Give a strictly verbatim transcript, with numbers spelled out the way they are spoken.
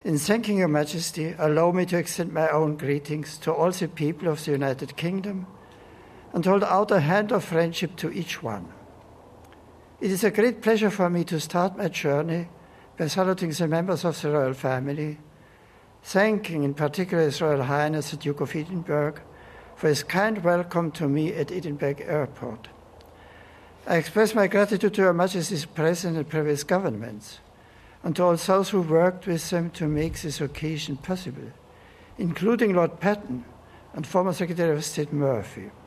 In thanking Your Majesty, allow me to extend my own greetings to all the people of the United Kingdom and hold out a hand of friendship to each one. It is a great pleasure for me to start my journey by saluting the members of the royal family, thanking in particular His Royal Highness the Duke of Edinburgh for his kind welcome to me at Edinburgh Airport. I express my gratitude to Her Majesty's present and previous governments, and to all those who worked with them to make this occasion possible, including Lord Patten and former Secretary of State Murphy.